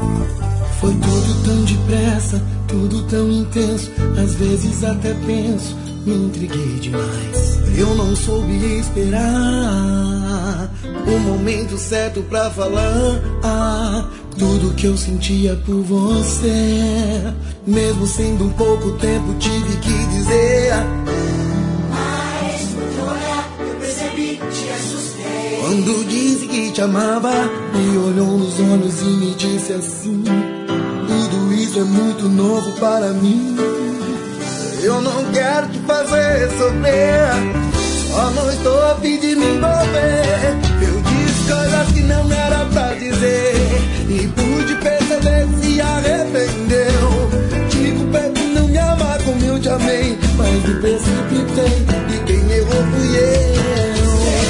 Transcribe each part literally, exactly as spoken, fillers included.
Foi tudo tão depressa, tudo tão intenso. Às vezes até penso, me entreguei demais. Eu não soube esperar o momento certo pra falar tudo que eu sentia por você. Mesmo sendo um pouco tempo, tive que dizer. Mas por olhar eu percebi, te assustei. Quando disse que te amava, me olhou nos olhos e me disse assim: tudo isso é muito novo para mim. Eu não quero te fazer sofrer, só não estou a fim de me envolver. Eu disse coisas que não era pra dizer e pude perceber que se arrependeu. Te culpei por não me amar como eu te amei, mas me precipitei e quem errou fui eu.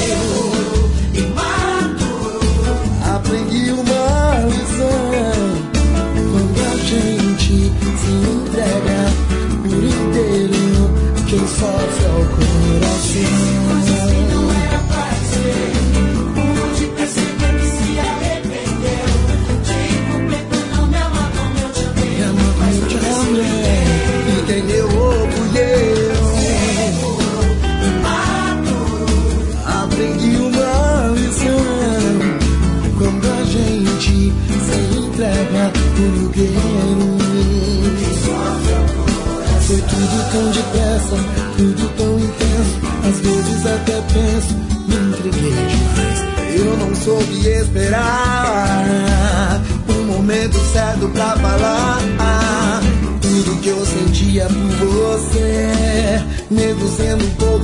Aprendi uma lição: quando a gente se entrega por inteiro, quem sofre é o coração. Coisas que não era pra dizer, pude perceber que se arrependeu. Te culpei por não me amar como eu te amei, mas me precipitei E quem errou fui eu. Aprendi uma lição: quando a gente se entrega por guerreiro, foi tudo tão depressa, tudo tão intenso. Às vezes até penso, me entreguei demais. Eu não soube esperar o momento certo pra falar tudo que eu sentia por você. Mesmo sendo um pouco